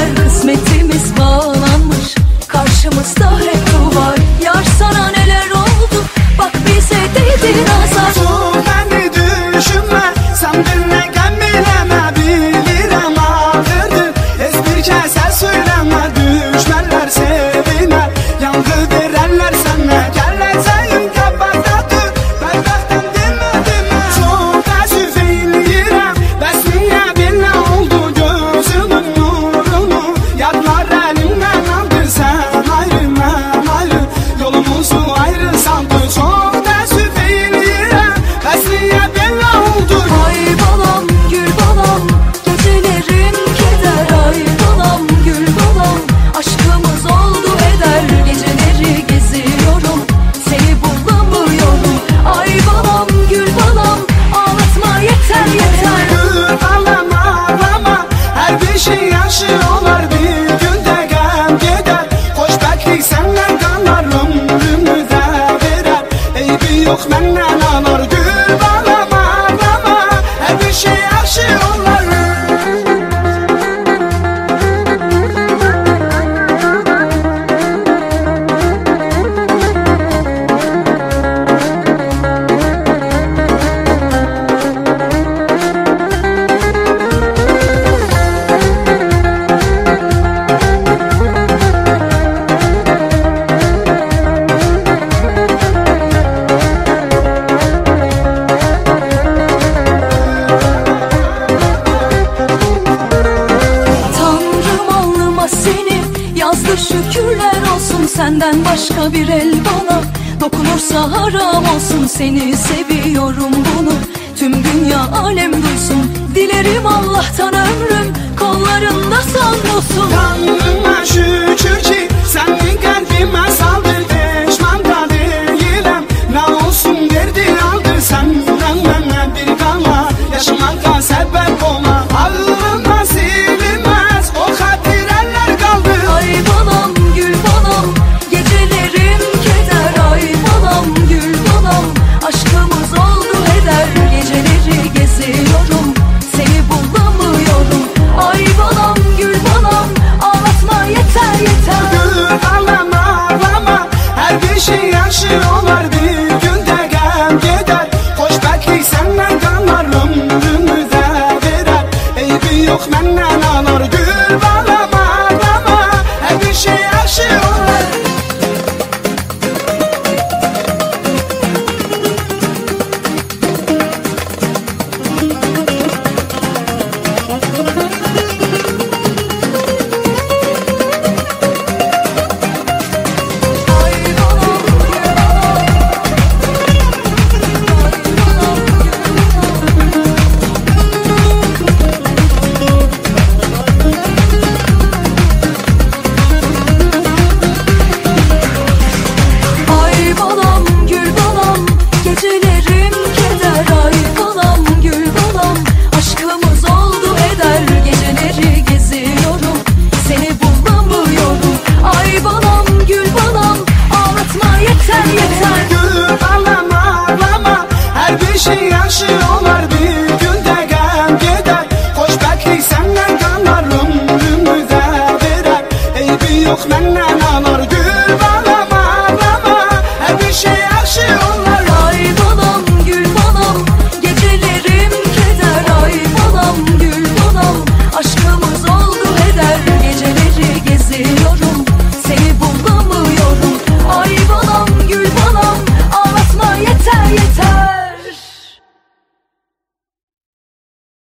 eder. Kısmetimiz bağlanmış, karşımızda hep duvar. Yar sana neler oldu, bak bize değdi nazar. Dur beni düşünme, sen dinle gel bileme. Bilirim ağırdır, bir kez söyleme. Düşmanlar sevine, yangı verenler sana. Geleceğin kapakta dur, bardaktan dinme dinme. Çok teessüf eyleyirem, bəs niye belə oldu? Gözümün nurunu yadlar elimden aldı. Sen ayrı ben ayrı, yolumuzu ayrı saldı. Çok teessüf eyleyirem, bəs niye belə oldu? Ay balam gül balam, gecelerim keder. Ay balam gül balam, aşkımız oldu eder. Geceleri geziyorum, seni bulamıyorum. Ay balam gül balam, ağlatma yeter yeter. Gül ağlama ağlama, her bir şey yaşıyorlar. Bir günde gel gider, xoşbəxtlik senden kanar. Ömrümü de verer, eybi yok menden anar. Gül ağlama ağlama, her bir şey yaşıyorlar. Yazdı şükürler olsun, senden başka bir el bana dokunursa haram olsun. Seni seviyorum bunu tüm dünya alem duysun. Dilerim Allah'tan ömrüm kollarında son olsun. Tanrıma şükür ki senin kalbime saldı. Pişman da değilim, ne olsun verdi aldı. Senden bana bir kala, yaşamaka sebep olma. Alnımda silinmez o hatireler kaldı. Ay balam gül balam, gecelerim keder. Ay balam gül balam, aşkımız oldu heder. Geceleri geziyorum, seni bulamıyorum. Ay balam gül balam, ağlatma yeter yeter. Gül ağlama ağlama, her bir şey yaşıyorlar. Bir günde gel gider, xoşbəxtlik senden kanar. Ömrümü de verer, eybi yok menden anar. Gül ağlama ağlama, her bir şey yaşıyorlar. Ay balam gül balam, ay balam gül balam, gecelerim keder. Ay balam gül balam, aşkımız oldu eder. Geceleri geziyorum, seni bulamıyorum. Ay balam gül balam, ağlatma yeter yeter. Gül ağlama ağlama, her bir şey yaşıyorlar. Bir günde gel gider, xoşbəxtlik senden kanar. Ömrümü de verer, eybi yok menden